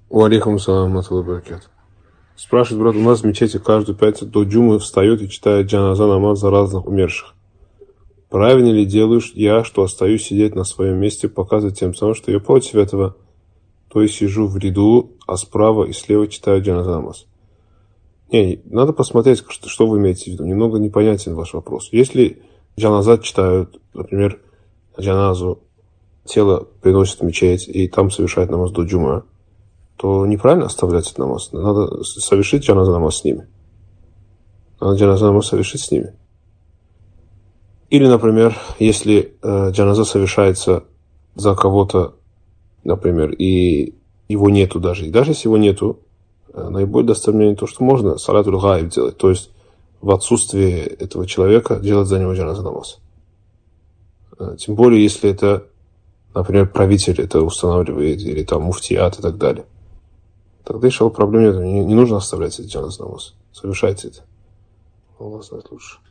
Алейкум салам баракат. Спрашивает брат, у нас в мечети каждую пятницу до джумы встает и читает джаназа намаз за разных умерших. Правильно ли делаю я, что остаюсь сидеть на своем месте, показывать тем самым, что я против этого? То есть сижу в ряду, а справа и слева читаю джаназа намаз. Не, надо посмотреть, что вы имеете в виду. Немного непонятен ваш вопрос. Если джаназа читают, например, джаназу, тело приносят в мечеть и там совершают намаз до джума, то неправильно оставлять этот намаз. Надо совершить джаназа намаз с ними. Надо джаназа намаз совершить с ними. Или, например, если джаназа совершается за кого-то, например, и его нету даже. И даже если его нету, наиболее достовернее то, что можно салатуль гаиб делать. То есть в отсутствие этого человека делать за него джаназа намаз. Тем более, если это, например, правитель это устанавливает, или там муфтият и так далее. Тогда еще проблем нет. Не нужно оставлять этот джаназа намаз. Совершайте это. Аллах знает лучше.